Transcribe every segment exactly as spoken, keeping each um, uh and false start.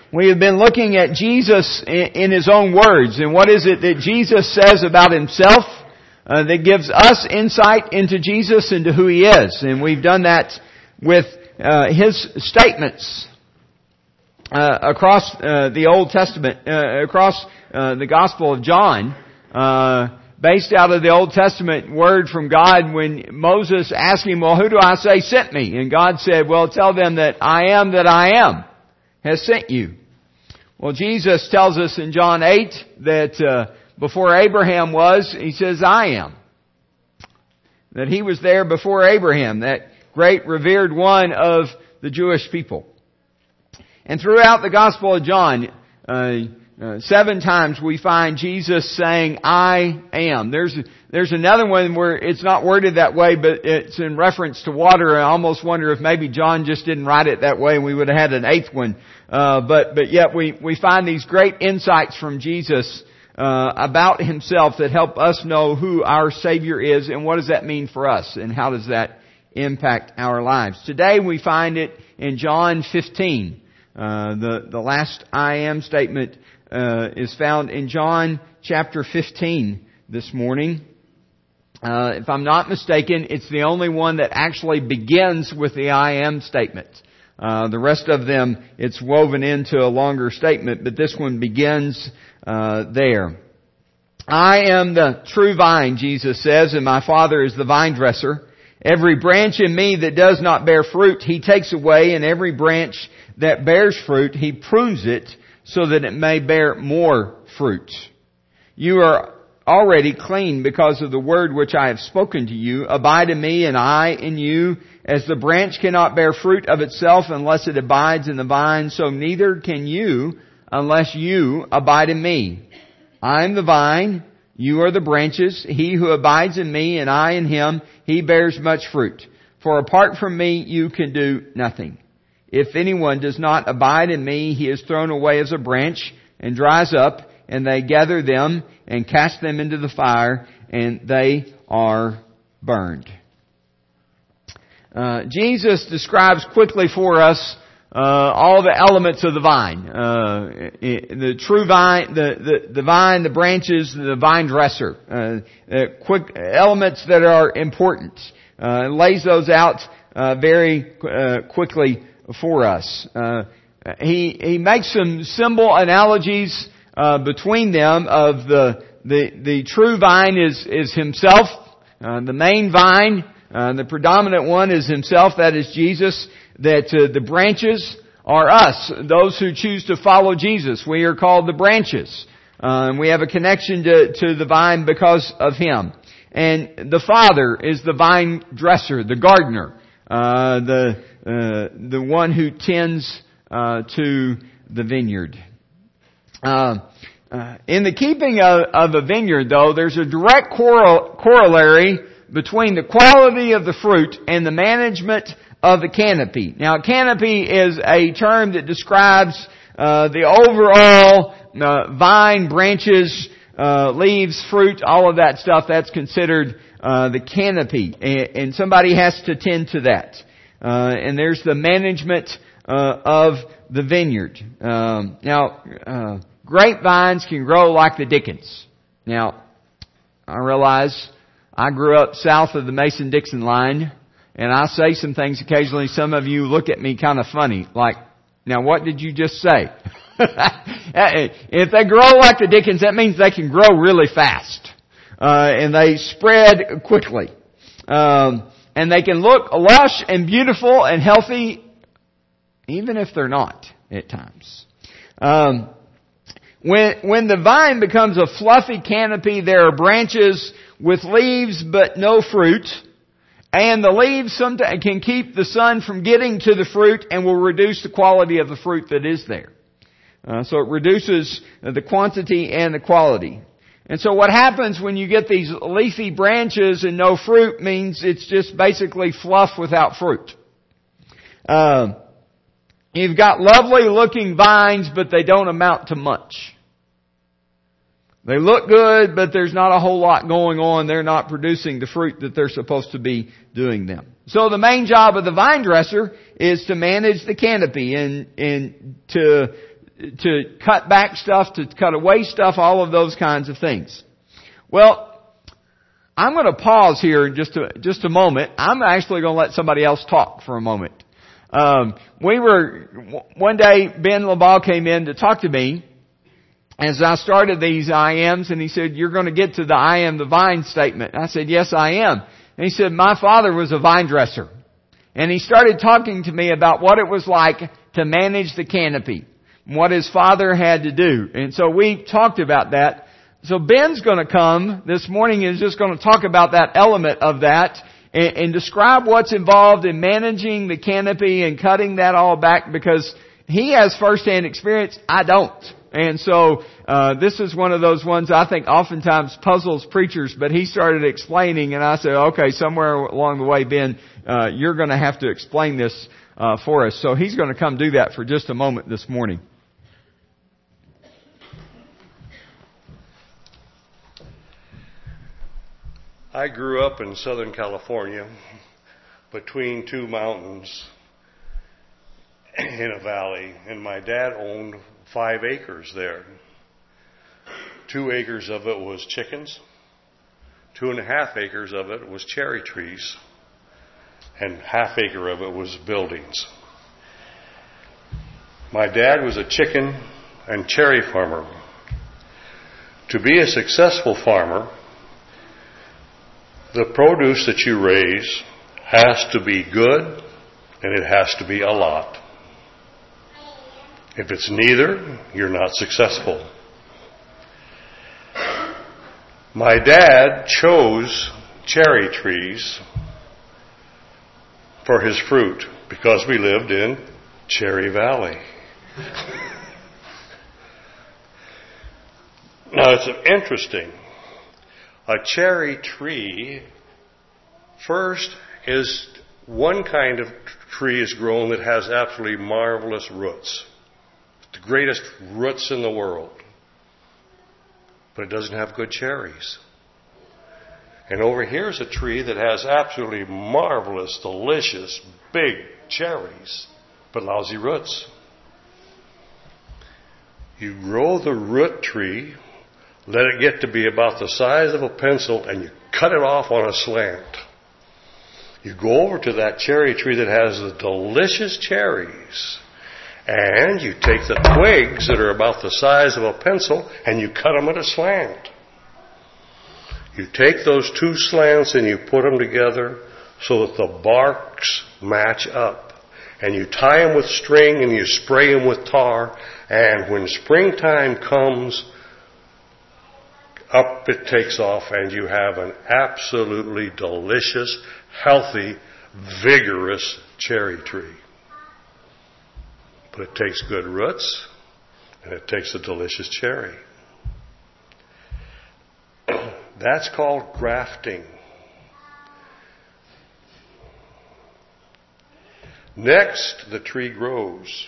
We have been looking at Jesus in His own words, and what is it that Jesus says about Himself uh, that gives us insight into Jesus and to who He is. And we've done that with uh, His statements uh, across uh, the Old Testament, uh, across uh, the Gospel of John, uh, based out of the Old Testament word from God when Moses asked Him, well, who do I say sent me? And God said, well, tell them that I am that I am has sent you. Well, Jesus tells us in John eight that uh, before Abraham was, He says, I am. That He was there before Abraham, that great revered one of the Jewish people. And throughout the Gospel of John, uh, uh, seven times we find Jesus saying, I am. There's there's another one where it's not worded that way, but it's in reference to water. I almost wonder if maybe John just didn't write it that way and we would have had an eighth one. Uh, but, but yet we, we find these great insights from Jesus, uh, about Himself that help us know who our Savior is and what does that mean for us and how does that impact our lives. Today we find it in John fifteen. Uh, the, the last I am statement, uh, is found in John chapter fifteen this morning. Uh, if I'm not mistaken, it's the only one that actually begins with the I am statement. Uh, the rest of them, it's woven into a longer statement, but this one begins uh, there. I am the true vine, Jesus says, and my Father is the vine dresser. Every branch in me that does not bear fruit, He takes away, and every branch that bears fruit, He prunes it so that it may bear more fruit. You are already clean because of the word which I have spoken to you. Abide in me and I in you. As the branch cannot bear fruit of itself unless it abides in the vine, so neither can you unless you abide in me. I am the vine, you are the branches. He who abides in me and I in him, he bears much fruit. For apart from me you can do nothing. If anyone does not abide in me, he is thrown away as a branch and dries up, and they gather them and cast them into the fire, and they are burned. Uh, Jesus describes quickly for us uh, all the elements of the vine. Uh, the true vine, the, the, the vine, the branches, the vine dresser. Uh, uh, quick elements that are important. Uh, lays those out uh, very uh, quickly for us. Uh, he he makes some symbol analogies uh, between them of the the the true vine is is Himself, uh, the main vine. Uh, the predominant one is Himself, that is Jesus, that uh, the branches are us, those who choose to follow Jesus. We are called the branches. Uh, and we have a connection to, to the vine because of Him. And the Father is the vine dresser, the gardener, uh, the, uh, the one who tends, uh, to the vineyard. Uh, uh, in the keeping of, of a vineyard, though, there's a direct correl- corollary between the quality of the fruit and the management of the canopy. Now, canopy is a term that describes uh, the overall uh, vine, branches, uh, leaves, fruit, all of that stuff. That's considered uh, the canopy, and, and somebody has to tend to that. Uh, and there's the management uh, of the vineyard. Um, now, uh, grapevines can grow like the dickens. Now, I realize I grew up south of the Mason-Dixon line, and I say some things occasionally. Some of you look at me kind of funny, like, now what did you just say? If they grow like the dickens, that means they can grow really fast. Uh, and they spread quickly. Um, and they can look lush and beautiful and healthy, even if they're not at times. Um, when, when the vine becomes a fluffy canopy, there are branches with leaves but no fruit, and the leaves sometimes can keep the sun from getting to the fruit and will reduce the quality of the fruit that is there. Uh, so it reduces the quantity and the quality. And so what happens when you get these leafy branches and no fruit means it's just basically fluff without fruit. Uh, you've got lovely looking vines, but they don't amount to much. They look good, but there's not a whole lot going on. They're not producing the fruit that they're supposed to be doing them. So the main job of the vine dresser is to manage the canopy and, and to to cut back stuff, to cut away stuff, all of those kinds of things. Well, I'm going to pause here in just a, just a moment. I'm actually going to let somebody else talk for a moment. Um, we were, one day, Ben LaBalle came in to talk to me as I started these I ams, and he said, you're going to get to the I am the vine statement. And I said, yes, I am. And he said, my father was a vine dresser. And he started talking to me about what it was like to manage the canopy, what his father had to do. And so we talked about that. So Ben's going to come this morning and is just going to talk about that element of that and, and describe what's involved in managing the canopy and cutting that all back, because he has firsthand experience. I don't. And so uh this is one of those ones I think oftentimes puzzles preachers, but he started explaining, and I said, okay, somewhere along the way, Ben, uh you're going to have to explain this uh for us. So he's going to come do that for just a moment this morning. I grew up in Southern California between two mountains in a valley, and my dad owned five acres there. Two acres of it was chickens. Two and a half acres of it was cherry trees. And half acre of it was buildings. My dad was a chicken and cherry farmer. To be a successful farmer, the produce that you raise has to be good, and it has to be a lot. If it's neither, you're not successful. My dad chose cherry trees for his fruit because we lived in Cherry Valley. Now it's interesting. A cherry tree, first, is one kind of tree is grown that has absolutely marvelous roots. The greatest roots in the world. But it doesn't have good cherries. And over here is a tree that has absolutely marvelous, delicious, big cherries, but lousy roots. You grow the root tree, let it get to be about the size of a pencil, and you cut it off on a slant. You go over to that cherry tree that has the delicious cherries, and you take the twigs that are about the size of a pencil and you cut them at a slant. You take those two slants and you put them together so that the barks match up. And you tie them with string and you spray them with tar. And when springtime comes, up it takes off, and you have an absolutely delicious, healthy, vigorous cherry tree. But it takes good roots, and it takes a delicious cherry. That's called grafting. Next, the tree grows.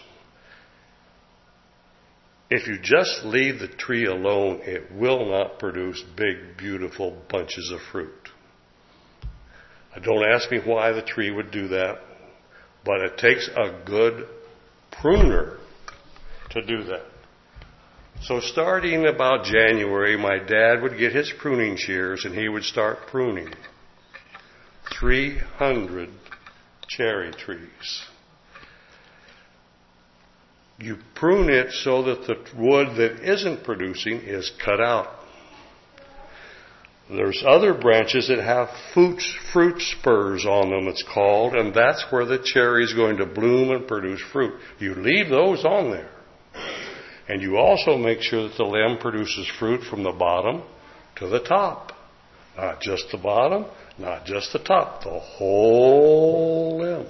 If you just leave the tree alone, it will not produce big, beautiful bunches of fruit. Don't ask me why the tree would do that, but it takes a good pruner to do that. So starting about January, my dad would get his pruning shears and he would start pruning three hundred cherry trees. You prune it so that the wood that isn't producing is cut out. There's other branches that have fruit, fruit spurs on them, it's called, and that's where the cherry is going to bloom and produce fruit. You leave those on there. And you also make sure that the limb produces fruit from the bottom to the top. Not just the bottom, not just the top, the whole limb.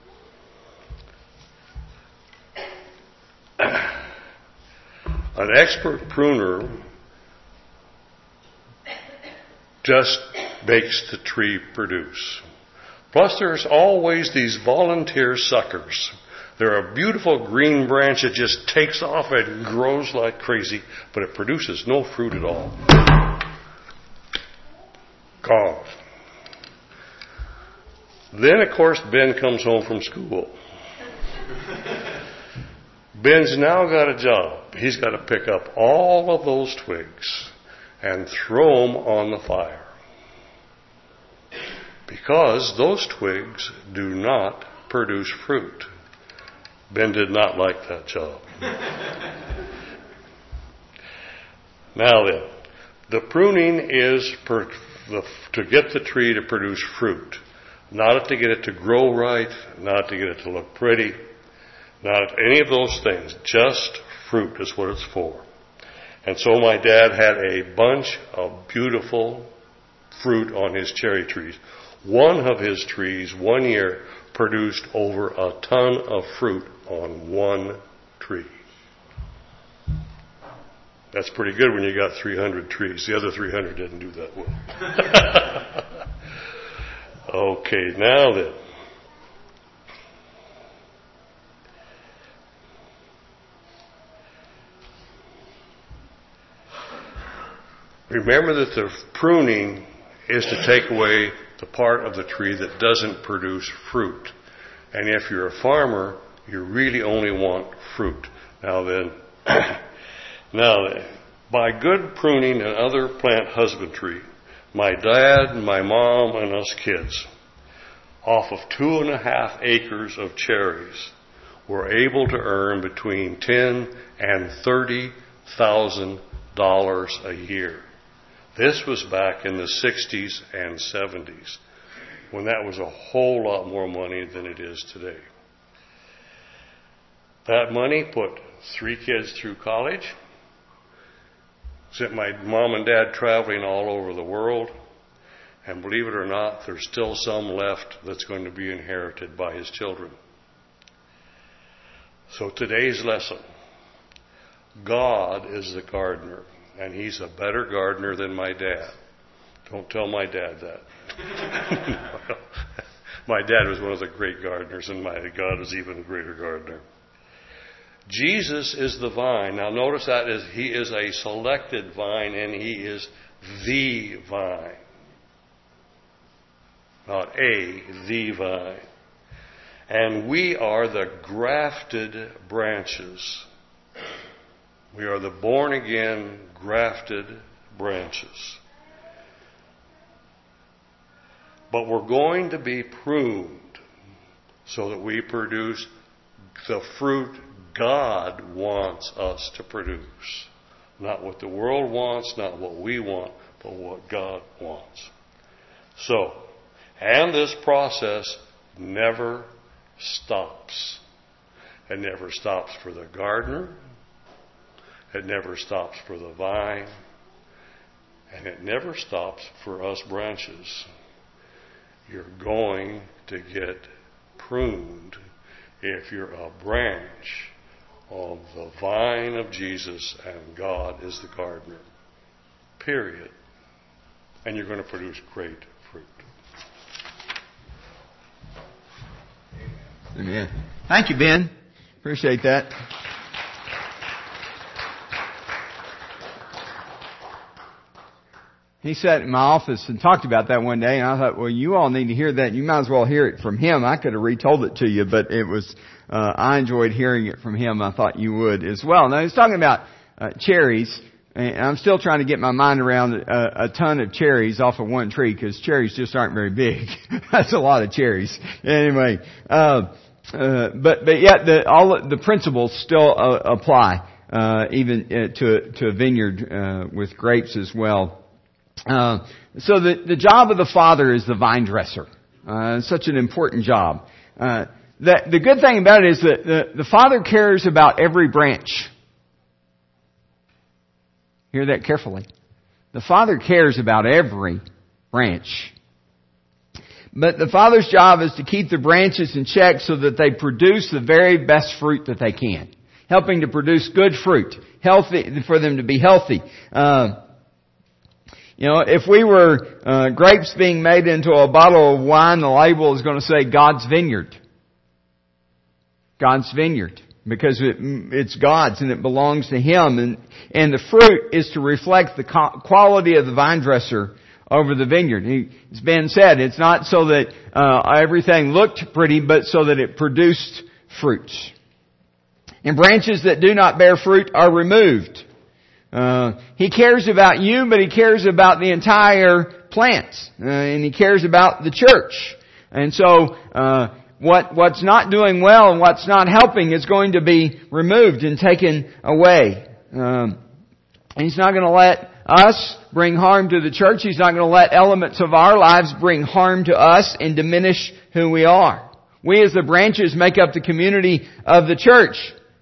An expert pruner just makes the tree produce. Plus there's always these volunteer suckers. They're a beautiful green branch that just takes off and grows like crazy, but it produces no fruit at all. Gone. Then, of course, Ben comes home from school. Ben's now got a job. He's got to pick up all of those twigs and throw them on the fire. Because those twigs do not produce fruit. Ben did not like that job. Now then, the pruning is per, the, to get the tree to produce fruit. Not to get it to grow right, not to get it to look pretty, not any of those things. Just fruit is what it's for. And so my dad had a bunch of beautiful fruit on his cherry trees. One of his trees, one year, produced over a ton of fruit on one tree. That's pretty good when you got three hundred trees. The other three hundred didn't do that well. Okay, now then. Remember that the pruning is to take away the part of the tree that doesn't produce fruit. And if you're a farmer, you really only want fruit. Now then, now then, by good pruning and other plant husbandry, my dad and my mom and us kids, off of two and a half acres of cherries, were able to earn between ten and thirty thousand dollars a year. This was back in the sixties and seventies, when that was a whole lot more money than it is today. That money put three kids through college, sent my mom and dad traveling all over the world, and believe it or not, there's still some left that's going to be inherited by his children. So today's lesson, God is the gardener, and he's a better gardener than my dad. Don't tell my dad that. My dad was one of the great gardeners, and my God is even a greater gardener. Jesus is the vine. Now notice that is he is a selected vine, and he is the vine. Not a, the vine. And we are the grafted branches. We are the born again, grafted branches. But we're going to be pruned so that we produce the fruit God wants us to produce. Not what the world wants, not what we want, but what God wants. So, and this process never stops. It never stops for the gardener. It never stops for the vine. And it never stops for us branches. You're going to get pruned if you're a branch of the vine of Jesus and God is the gardener. Period. And you're going to produce great fruit. Amen. Thank you, Ben. Appreciate that. He sat in my office and talked about that one day, and I thought, well, you all need to hear that. You might as well hear it from him. I could have retold it to you, but it was, uh, I enjoyed hearing it from him. I thought you would as well. Now, he's talking about uh, cherries, and I'm still trying to get my mind around a, a ton of cherries off of one tree, because cherries just aren't very big. That's a lot of cherries. Anyway, uh, uh, but, but yet the, all the principles still uh, apply, uh, even uh, to, to a vineyard, uh, with grapes as well. Uh, so the, the job of the father is the vine dresser. Uh, such an important job. Uh, the, the good thing about it is that the, the father cares about every branch. Hear that carefully. The father cares about every branch. But the father's job is to keep the branches in check so that they produce the very best fruit that they can. Helping to produce good fruit. Healthy, for them to be healthy. Uh, You know, if we were uh, grapes being made into a bottle of wine, the label is going to say God's Vineyard. God's Vineyard. Because it, it's God's and it belongs to Him. And, and the fruit is to reflect the quality of the vine dresser over the vineyard. It's been said, it's not so that uh, everything looked pretty, but so that it produced fruits. And branches that do not bear fruit are removed. Uh, he cares about you, but He cares about the entire plant. Uh, and He cares about the church. And so, uh, what, what's not doing well and what's not helping is going to be removed and taken away. Um, and He's not going to let us bring harm to the church. He's not going to let elements of our lives bring harm to us and diminish who we are. We as the branches make up the community of the church.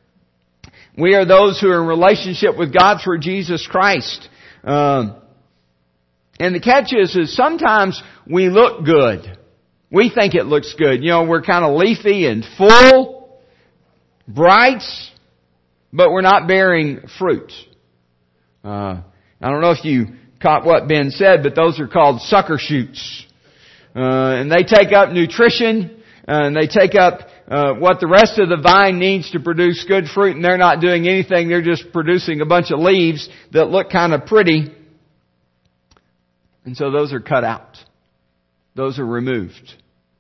We are those who are in relationship with God through Jesus Christ. Um, and the catch is, is sometimes we look good. We think it looks good. You know, we're kind of leafy and full, bright, but we're not bearing fruit. Uh, I don't know if you caught what Ben said, but those are called sucker shoots. Uh, and they take up nutrition, uh, and they take up uh, what the rest of the vine needs to produce good fruit, and they're not doing anything. They're just producing a bunch of leaves that look kind of pretty. And so those are cut out. Those are removed.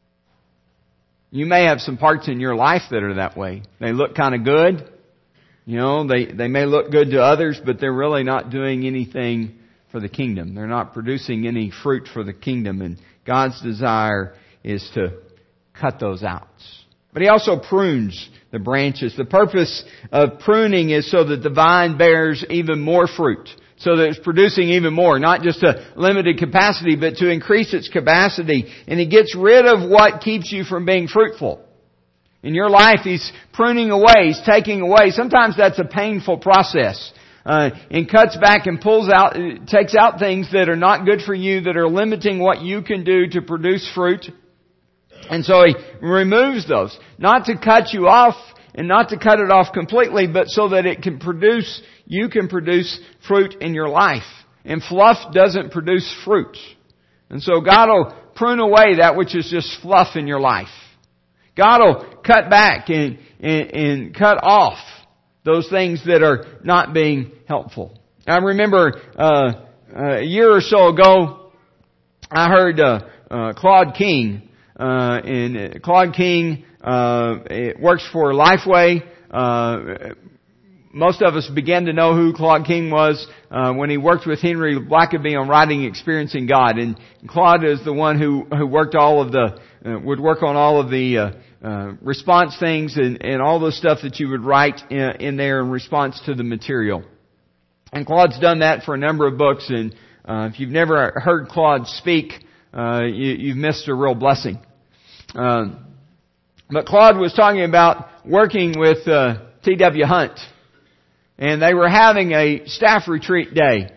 You may have some parts in your life that are that way. They look kind of good. You know, they, they may look good to others, but they're really not doing anything for the kingdom. They're not producing any fruit for the kingdom. And God's desire is to cut those out. But He also prunes the branches. The purpose of pruning is so that the vine bears even more fruit. So that it's producing even more. Not just a limited capacity, but to increase its capacity. And He gets rid of what keeps you from being fruitful. In your life, He's pruning away, He's taking away. Sometimes that's a painful process. Uh, and cuts back and pulls out, takes out things that are not good for you, that are limiting what you can do to produce fruit. And so He removes those. Not to cut you off and not to cut it off completely, but so that it can produce, you can produce fruit in your life. And fluff doesn't produce fruit. And so God will prune away that which is just fluff in your life. God will cut back and, and, and cut off those things that are not being helpful. I remember uh, a year or so ago, I heard uh, uh, Claude King. Uh, and Claude King uh, it works for Lifeway. Uh, most of us began to know who Claude King was uh, when he worked with Henry Blackaby on writing Experiencing God. And Claude is the one who who worked all of the uh, would work on all of the uh, uh, response things and, and all the stuff that you would write in, in there in response to the material. And Claude's done that for a number of books. And uh, if you've never heard Claude speak, uh, you, you've missed a real blessing. Uh, but Claude was talking about working with uh, T W Hunt. And they were having a staff retreat day.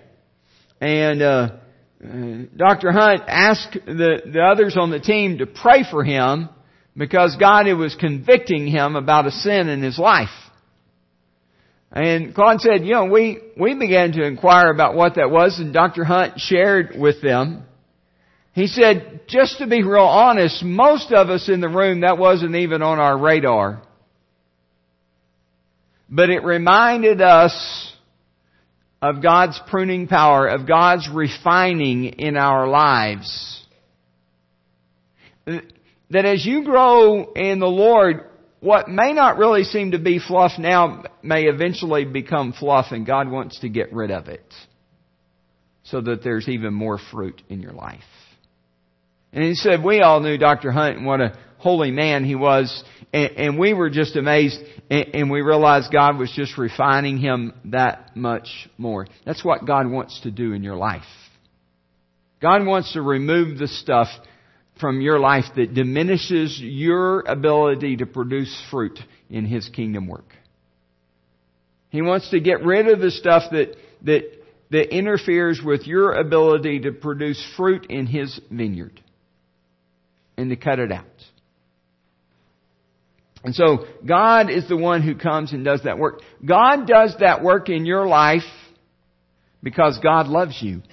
And uh, uh, Doctor Hunt asked the, the others on the team to pray for him because God was convicting him about a sin in his life. And Claude said, you know, we, we began to inquire about what that was, and Doctor Hunt shared with them. He said, just to be real honest, most of us in the room, that wasn't even on our radar. But it reminded us of God's pruning power, of God's refining in our lives. That as you grow in the Lord, what may not really seem to be fluff now may eventually become fluff, and God wants to get rid of it so that there's even more fruit in your life. And he said, we all knew Doctor Hunt and what a holy man he was, and, and we were just amazed, and, and we realized God was just refining him that much more. That's what God wants to do in your life. God wants to remove the stuff from your life that diminishes your ability to produce fruit in His kingdom work. He wants to get rid of the stuff that, that, that interferes with your ability to produce fruit in His vineyard. And to cut it out. And so God is the one who comes and does that work. God does that work in your life because God loves you.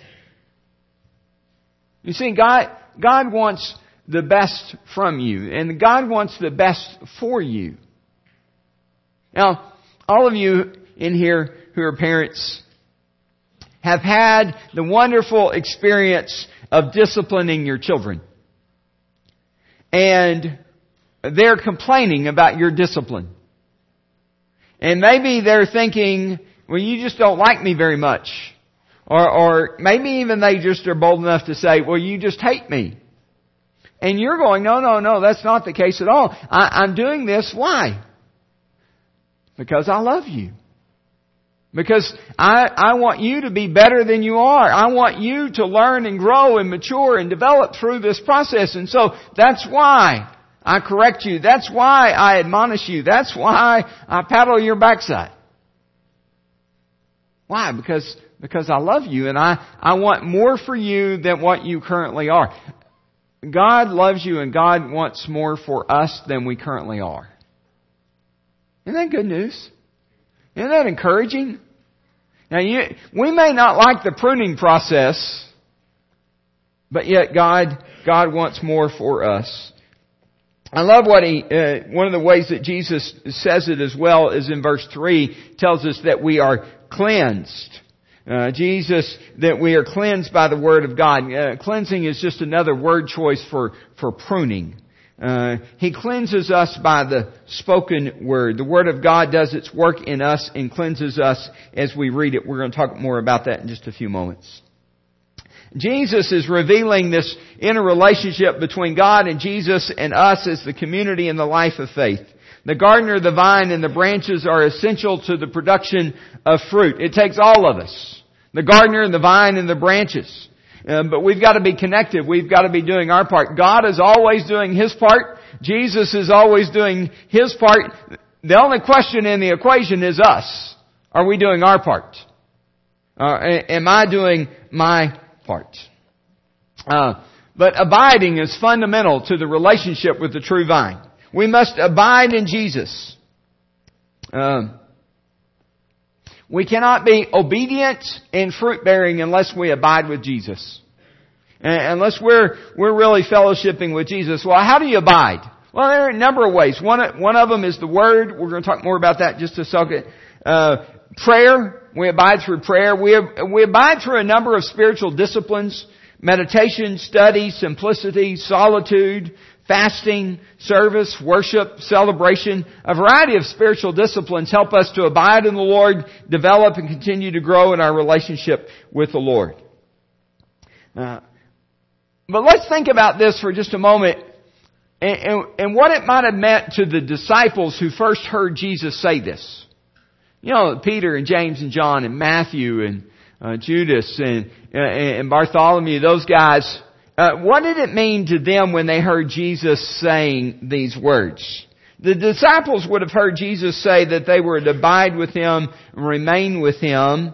You see, God, God wants the best from you. And God wants the best for you. Now, all of you in here who are parents have had the wonderful experience of disciplining your children. And they're complaining about your discipline. And maybe they're thinking, well, you just don't like me very much. Or, or maybe even they just are bold enough to say, well, you just hate me. And you're going, no, no, no, that's not the case at all. I, I'm doing this. Why? Because I love you. Because I, I want you to be better than you are. I want you to learn and grow and mature and develop through this process. And so that's why I correct you. That's why I admonish you. That's why I paddle your backside. Why? Because, because I love you and I, I want more for you than what you currently are. God loves you and God wants more for us than we currently are. Isn't that good news? Isn't that encouraging? Now, you, we may not like the pruning process, but yet God, God wants more for us. I love what he, uh, one of the ways that Jesus says it as well is in verse three, tells us that we are cleansed. Uh, Jesus, that we are cleansed by the Word of God. Uh, cleansing is just another word choice for, for pruning. Uh, He cleanses us by the spoken Word. The Word of God does its work in us and cleanses us as we read it. We're going to talk more about that in just a few moments. Jesus is revealing this inner relationship between God and Jesus and us as the community in the life of faith. The gardener, the vine, and the branches are essential to the production of fruit. It takes all of us. The gardener, the vine, and the branches. Uh, but we've got to be connected. We've got to be doing our part. God is always doing His part. Jesus is always doing His part. The only question in the equation is us. Are we doing our part? Uh, am I doing my part? Uh, but abiding is fundamental to the relationship with the true vine. We must abide in Jesus. Um, we cannot be obedient and fruit-bearing unless we abide with Jesus. Unless we're we're really fellowshipping with Jesus. Well, how do you abide? Well, there are a number of ways. One, one of them is the Word. We're going to talk more about that in just a second. Uh, prayer. We abide through prayer. We, we abide through a number of spiritual disciplines. Meditation, study, simplicity, solitude, fasting, service, worship, celebration. A variety of spiritual disciplines help us to abide in the Lord, develop and continue to grow in our relationship with the Lord. Uh, but let's think about this for just a moment and, and, and what it might have meant to the disciples who first heard Jesus say this. You know, Peter and James and John and Matthew and uh, Judas and, uh, and Bartholomew, those guys. Uh, what did it mean to them when they heard Jesus saying these words? The disciples would have heard Jesus say that they were to abide with Him and remain with Him.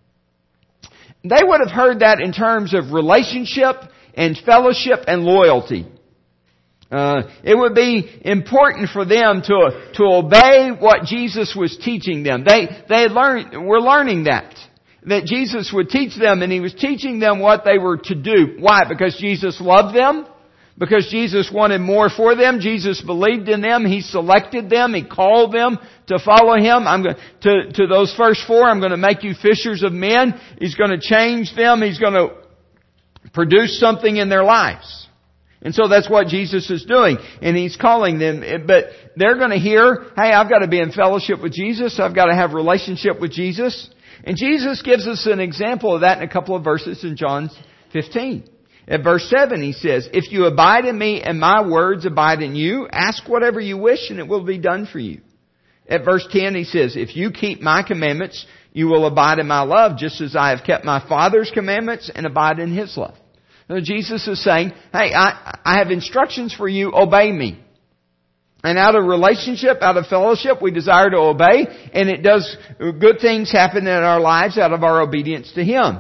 They would have heard that in terms of relationship and fellowship and loyalty. Uh, it would be important for them to to obey what Jesus was teaching them. They they had learned were learning that. That Jesus would teach them, and He was teaching them what they were to do. Why? Because Jesus loved them? Because Jesus wanted more for them? Jesus believed in them? He selected them? He called them to follow Him? I'm going to, to those first four, I'm going to make you fishers of men. He's going to change them. He's going to produce something in their lives. And so that's what Jesus is doing. And He's calling them. But they're going to hear, hey, I've got to be in fellowship with Jesus. I've got to have relationship with Jesus. And Jesus gives us an example of that in a couple of verses in John fifteen. At verse seven, He says, if you abide in Me and My words abide in you, ask whatever you wish and it will be done for you. At verse ten, He says, if you keep My commandments, you will abide in My love, just as I have kept My Father's commandments and abide in His love. Now, Jesus is saying, hey, I, I have instructions for you, obey Me. And out of relationship, out of fellowship, we desire to obey, and it does, good things happen in our lives out of our obedience to Him.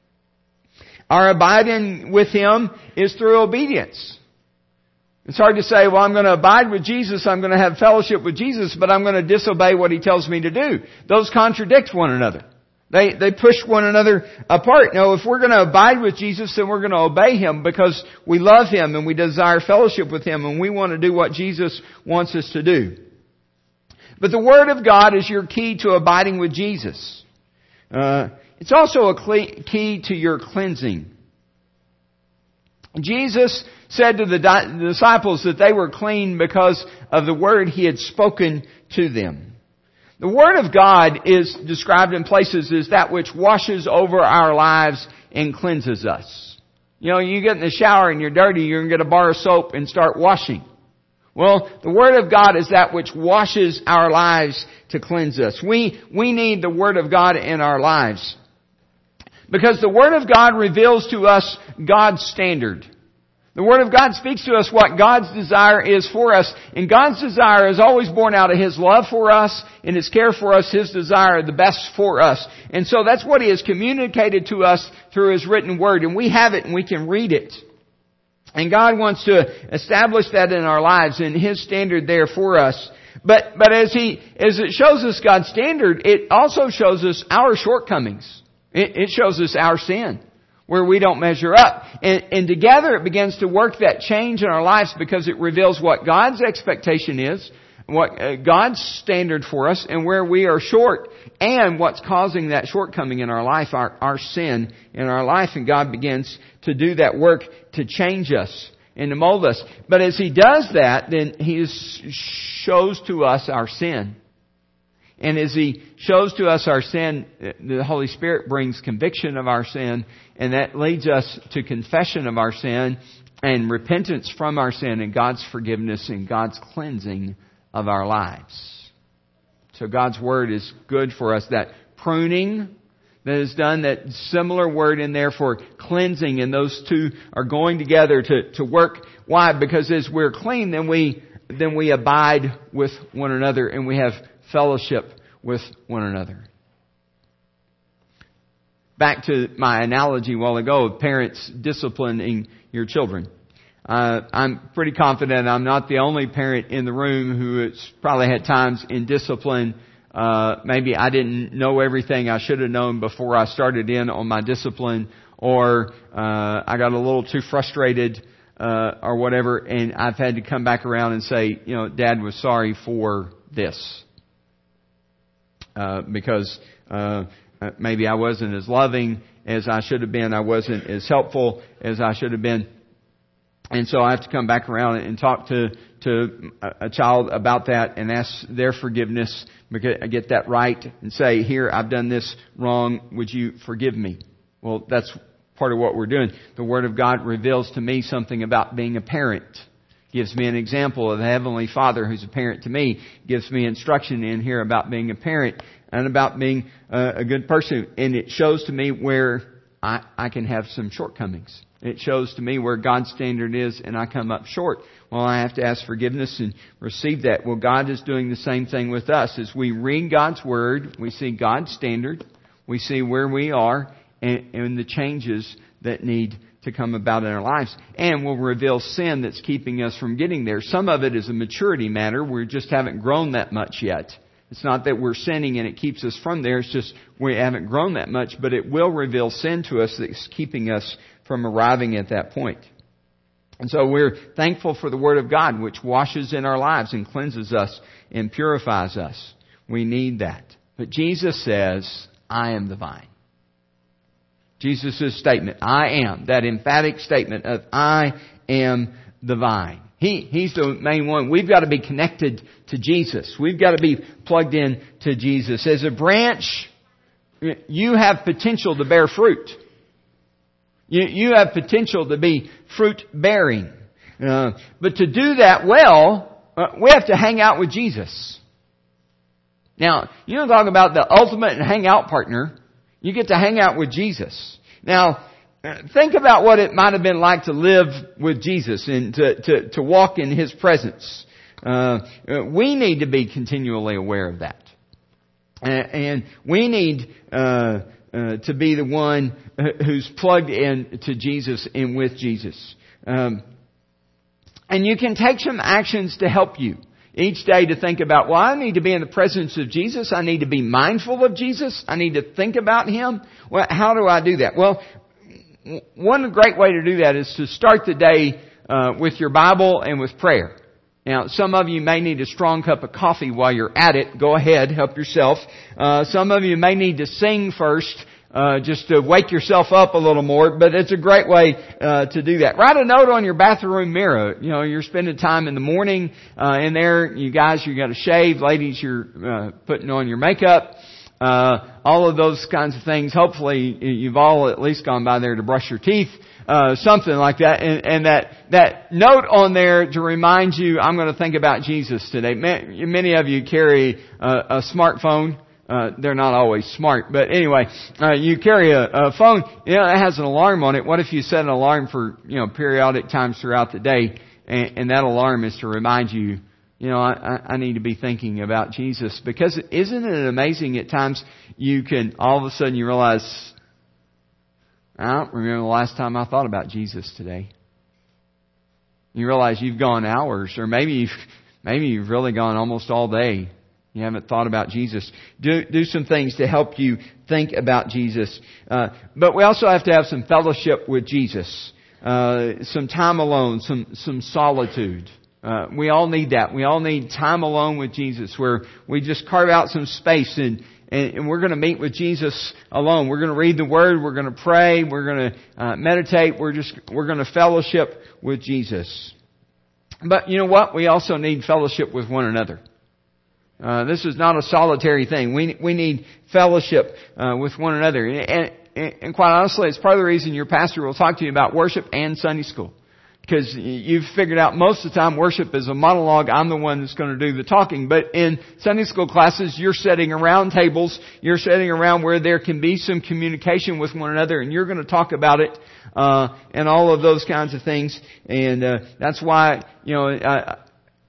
Our abiding with Him is through obedience. It's hard to say, well, I'm going to abide with Jesus, I'm going to have fellowship with Jesus, but I'm going to disobey what He tells me to do. Those contradict one another. They, they push one another apart. No, if we're going to abide with Jesus, then we're going to obey Him because we love Him and we desire fellowship with Him and we want to do what Jesus wants us to do. But the Word of God is your key to abiding with Jesus. Uh, it's also a key to your cleansing. Jesus said to the disciples that they were clean because of the Word He had spoken to them. The Word of God is described in places as that which washes over our lives and cleanses us. You know, you get in the shower and you're dirty, you're going to get a bar of soap and start washing. Well, the Word of God is that which washes our lives to cleanse us. We, we need the Word of God in our lives. Because the Word of God reveals to us God's standard. The Word of God speaks to us what God's desire is for us. And God's desire is always born out of His love for us and His care for us, His desire, the best for us. And so that's what He has communicated to us through His written Word. And we have it and we can read it. And God wants to establish that in our lives and His standard there for us. But, but as He, as it shows us God's standard, it also shows us our shortcomings. It, it shows us our sin, where we don't measure up. And, and together it begins to work that change in our lives because it reveals what God's expectation is, what uh, God's standard for us, and where we are short, and what's causing that shortcoming in our life, our, our sin in our life. And God begins to do that work to change us and to mold us. But as He does that, then He shows to us our sin. And as He shows to us our sin, the Holy Spirit brings conviction of our sin, and that leads us to confession of our sin and repentance from our sin and God's forgiveness and God's cleansing of our lives. So God's Word is good for us. That pruning that is done, that similar word in there for cleansing, and those two are going together to, to work. Why? Because as we're clean, then we, then we abide with one another and we have fellowship with one another. Back to my analogy a while ago of parents disciplining your children. Uh, I'm pretty confident I'm not the only parent in the room who has probably had times in discipline. Uh, maybe I didn't know everything I should have known before I started in on my discipline, or uh, I got a little too frustrated uh, or whatever, and I've had to come back around and say, you know, Dad was sorry for this. Uh, because uh, maybe I wasn't as loving as I should have been. I wasn't as helpful as I should have been. And so I have to come back around and talk to, to a child about that and ask their forgiveness, because I get that right, and say, here, I've done this wrong. Would you forgive me? Well, that's part of what we're doing. The Word of God reveals to me something about being a parent. Gives me an example of the Heavenly Father who's a parent to me. Gives me instruction in here about being a parent and about being a, a good person. And it shows to me where I, I can have some shortcomings. It shows to me where God's standard is and I come up short. Well, I have to ask forgiveness and receive that. Well, God is doing the same thing with us. As we read God's Word, we see God's standard. We see where we are and, and the changes that need to come about in our lives, and will reveal sin that's keeping us from getting there. Some of it is a maturity matter. We just haven't grown that much yet. It's not that we're sinning and it keeps us from there. It's just we haven't grown that much, but it will reveal sin to us that's keeping us from arriving at that point. And so we're thankful for the Word of God, which washes in our lives and cleanses us and purifies us. We need that. But Jesus says, I am the vine. Jesus' statement, I am, that emphatic statement of I am the vine. He, He's the main one. We've got to be connected to Jesus. We've got to be plugged in to Jesus. As a branch, you have potential to bear fruit. You, you have potential to be fruit bearing. Uh, but to do that well, uh, we have to hang out with Jesus. Now, you don't talk about the ultimate hangout partner. You get to hang out with Jesus. Now, think about what it might have been like to live with Jesus and to, to, to walk in His presence. Uh, we need to be continually aware of that. And we need uh, uh, to be the one who's plugged in to Jesus and with Jesus. Um, and you can take some actions to help you each day to think about, well, I need to be in the presence of Jesus. I need to be mindful of Jesus. I need to think about Him. Well, how do I do that? Well, one great way to do that is to start the day uh, with your Bible and with prayer. Now, some of you may need a strong cup of coffee while you're at it. Go ahead, help yourself. Uh, some of you may need to sing first uh, just to wake yourself up a little more, but it's a great way uh, to do that. Write a note on your bathroom mirror. You know, you're spending time in the morning uh, in there. You guys, you got to shave. Ladies, you're uh, putting on your makeup. Uh, all of those kinds of things. Hopefully, you've all at least gone by there to brush your teeth. Uh, something like that. And, and that, that note on there to remind you, I'm going to think about Jesus today. Many of you carry a, a smartphone. Uh, they're not always smart, but anyway, uh, you carry a, a phone, you know, it has an alarm on it. What if you set an alarm for, you know, periodic times throughout the day, and, and that alarm is to remind you, you know, I, I need to be thinking about Jesus? Because isn't it amazing at times you can, all of a sudden you realize, I don't remember the last time I thought about Jesus today. You realize you've gone hours, or maybe you've, maybe you've really gone almost all day. You haven't thought about Jesus. Do, do some things to help you think about Jesus. Uh, but we also have to have some fellowship with Jesus. Uh, some time alone, some, some solitude. Uh, we all need that. We all need time alone with Jesus, where we just carve out some space and, and, and we're going to meet with Jesus alone. We're going to read the Word. We're going to pray. We're going to uh, meditate. We're just, we're going to fellowship with Jesus. But you know what? We also need fellowship with one another. Uh, this is not a solitary thing. We we need fellowship uh, with one another, and, and, and quite honestly, it's part of the reason your pastor will talk to you about worship and Sunday school, because you've figured out most of the time worship is a monologue. I'm the one that's going to do the talking. But in Sunday school classes, you're sitting around tables, you're sitting around where there can be some communication with one another, and you're going to talk about it uh, and all of those kinds of things. And uh, that's why, you know. I,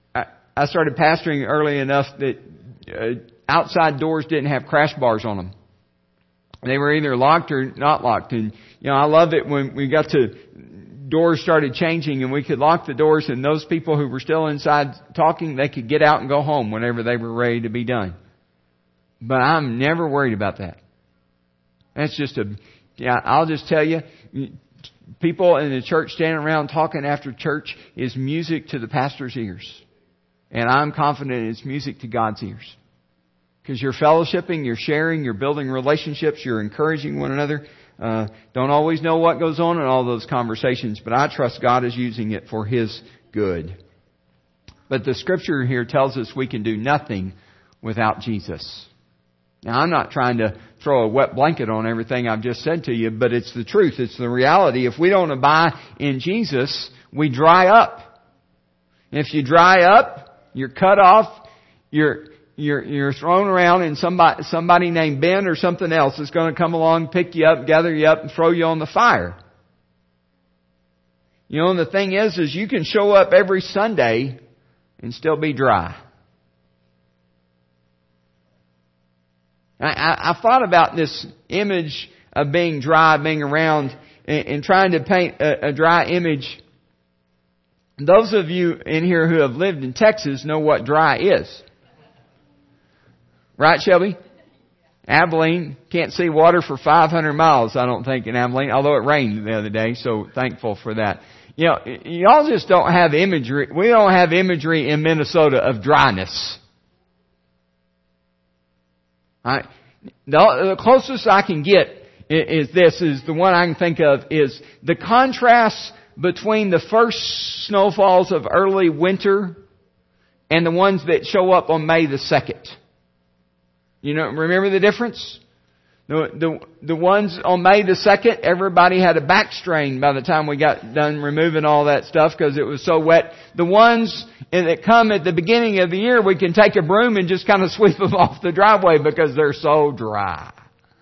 I started pastoring early enough that uh, outside doors didn't have crash bars on them. They were either locked or not locked. And, you know, I love it when we got to, doors started changing and we could lock the doors, and those people who were still inside talking, they could get out and go home whenever they were ready to be done. But I'm never worried about that. That's just a, yeah, I'll just tell you, people in the church standing around talking after church is music to the pastor's ears. And I'm confident it's music to God's ears. Because you're fellowshipping, you're sharing, you're building relationships, you're encouraging one another. Uh, don't always know what goes on in all those conversations, but I trust God is using it for His good. But the Scripture here tells us we can do nothing without Jesus. Now, I'm not trying to throw a wet blanket on everything I've just said to you, but it's the truth. It's the reality. If we don't abide in Jesus, we dry up. And if you dry up, you're cut off, you're, you're, you're thrown around, and somebody, somebody named Ben or something else is going to come along, pick you up, gather you up, and throw you on the fire. You know, and the thing is, is you can show up every Sunday and still be dry. I, I, I thought about this image of being dry, being around, and, and trying to paint a, a dry image. Those of you in here who have lived in Texas know what dry is. Right, Shelby? Abilene can't see water for five hundred miles, I don't think, in Abilene, although it rained the other day, so thankful for that. You know, y'all just don't have imagery. We don't have imagery in Minnesota of dryness. Right? The closest I can get is this, is the one I can think of, is the contrast between the first snowfalls of early winter and the ones that show up on May the second. You know, remember the difference? The, the, the ones on May the second, everybody had a back strain by the time we got done removing all that stuff because it was so wet. The ones that come at the beginning of the year, we can take a broom and just kind of sweep them off the driveway because they're so dry.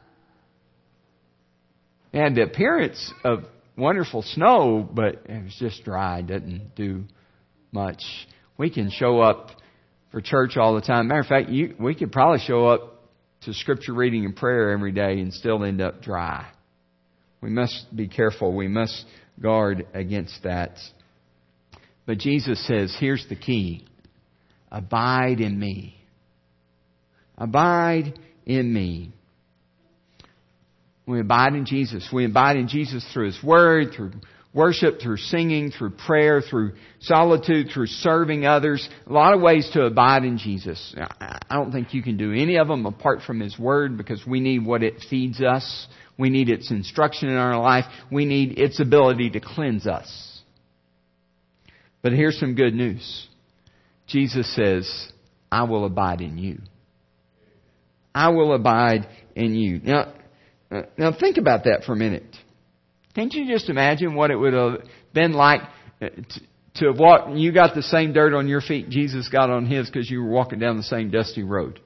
And the appearance of wonderful snow, but it was just dry. Doesn't do much. We can show up for church all the time. Matter of fact, you, we could probably show up to scripture reading and prayer every day and still end up dry. We must be careful. We must guard against that. But Jesus says, here's the key. Abide in me. Abide in me. We abide in Jesus. We abide in Jesus through His Word, through worship, through singing, through prayer, through solitude, through serving others. A lot of ways to abide in Jesus. I don't think you can do any of them apart from His Word, because we need what it feeds us. We need its instruction in our life. We need its ability to cleanse us. But here's some good news. Jesus says, I will abide in you. I will abide in you. Now, now think about that for a minute. Can't you just imagine what it would have been like to, to have walked, you got the same dirt on your feet Jesus got on His because you were walking down the same dusty road?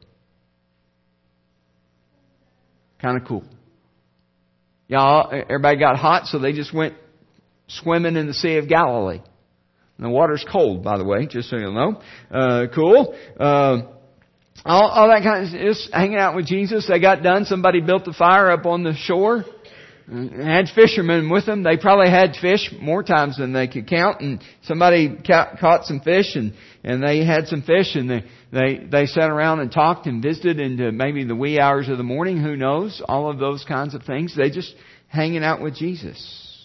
Kind of cool. Y'all, everybody got hot, so they just went swimming in the Sea of Galilee. And the water's cold, by the way, just so you know. Uh, cool. Uh, all, all that kind of, just hanging out with Jesus. They got done. Somebody built the fire up on the shore. Had fishermen with them. They probably had fish more times than they could count. And somebody ca- caught some fish, and, and they had some fish, and they, they, they sat around and talked and visited into maybe the wee hours of the morning. Who knows? All of those kinds of things. They just hanging out with Jesus.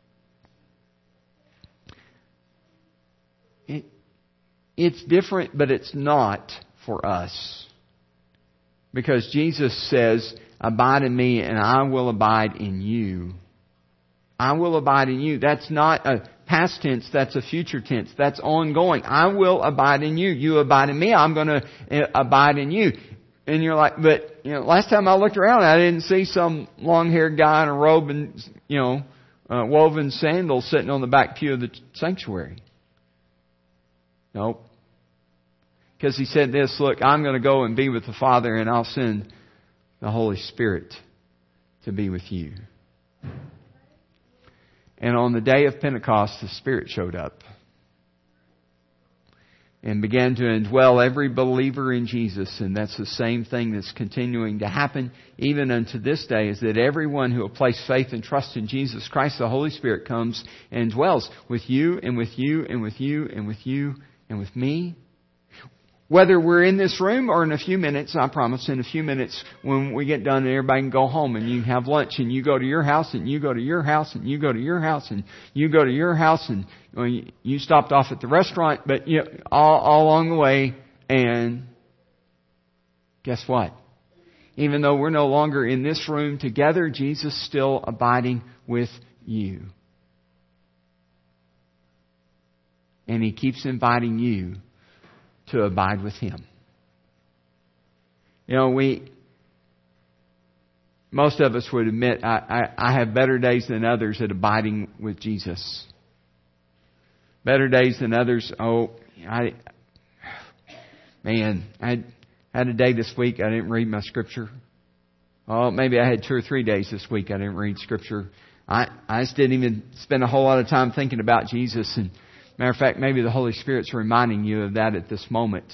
It, it's different, but it's not for us. Because Jesus says, abide in me and I will abide in you. I will abide in you. That's not a past tense, that's a future tense. That's ongoing. I will abide in you. You abide in me, I'm going to abide in you. And you're like, but, you know, last time I looked around, I didn't see some long-haired guy in a robe and, you know, uh, woven sandals sitting on the back pew of the sanctuary. Nope. Because He said this, look, I'm going to go and be with the Father, and I'll send the Holy Spirit to be with you. And on the day of Pentecost, the Spirit showed up and began to indwell every believer in Jesus. And that's the same thing that's continuing to happen even unto this day, is that everyone who will place faith and trust in Jesus Christ, the Holy Spirit comes and dwells with you and with you and with you and with you and with me. Whether we're in this room or in a few minutes, I promise, in a few minutes when we get done and everybody can go home and you have lunch and you go to your house and you go to your house and you go to your house and you go to your house and well, you stopped off at the restaurant, but you know, all, all along the way, and guess what? Even though we're no longer in this room together, Jesus is still abiding with you. And He keeps inviting you to abide with Him. You know, we, most of us would admit, I, I, I have better days than others at abiding with Jesus. Better days than others. Oh, I, man, I had a day this week I didn't read my Scripture. Oh, maybe I had two or three days this week I didn't read Scripture. I, I just didn't even spend a whole lot of time thinking about Jesus. And matter of fact, maybe the Holy Spirit's reminding you of that at this moment.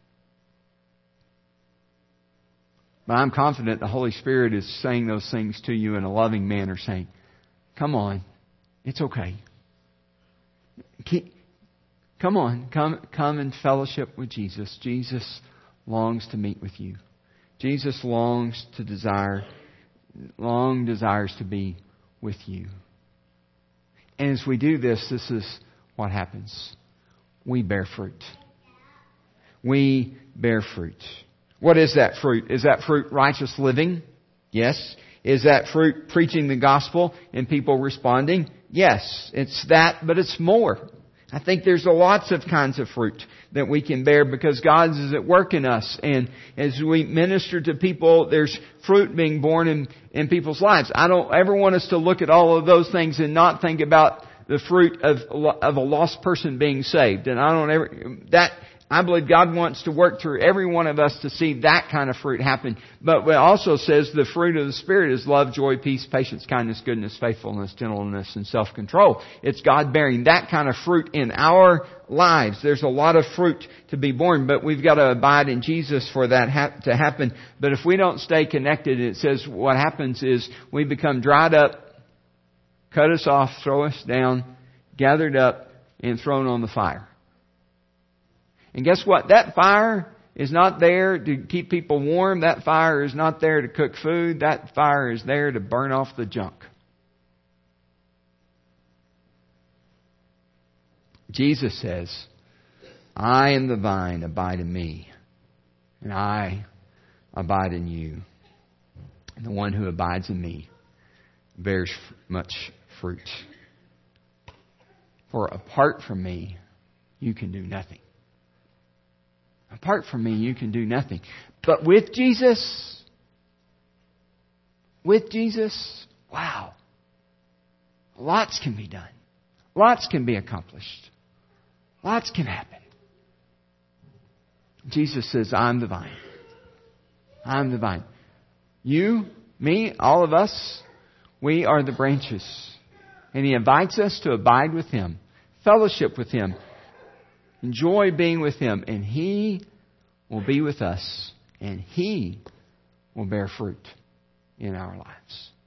But I'm confident the Holy Spirit is saying those things to you in a loving manner, saying, come on, it's okay. Keep, come on, come, come and fellowship with Jesus. Jesus longs to meet with you. Jesus longs to desire, long desires to be with you. And as we do this, this is what happens. We bear fruit. We bear fruit. What is that fruit? Is that fruit righteous living? Yes. Is that fruit preaching the gospel and people responding? Yes. It's that, but it's more. I think there's lots of kinds of fruit that we can bear because God is at work in us. And as we minister to people, there's fruit being born in, in people's lives. I don't ever want us to look at all of those things and not think about the fruit of, of a lost person being saved. And I don't ever, that, I believe God wants to work through every one of us to see that kind of fruit happen. But it also says the fruit of the Spirit is love, joy, peace, patience, kindness, goodness, faithfulness, gentleness, and self-control. It's God bearing that kind of fruit in our lives. There's a lot of fruit to be born, but we've got to abide in Jesus for that ha- to happen. But if we don't stay connected, it says what happens is we become dried up, cut us off, throw us down, gathered up, and thrown on the fire. And guess what? That fire is not there to keep people warm. That fire is not there to cook food. That fire is there to burn off the junk. Jesus says, I am the vine, abide in me, and I abide in you. And the one who abides in me bears much fruit. For apart from me, you can do nothing. Apart from me, you can do nothing. But with Jesus, with Jesus, wow, lots can be done. Lots can be accomplished. Lots can happen. Jesus says, I'm the vine. I'm the vine. You, me, all of us, we are the branches. And He invites us to abide with Him, fellowship with Him, enjoy being with Him. And He will be with us. And He will bear fruit in our lives.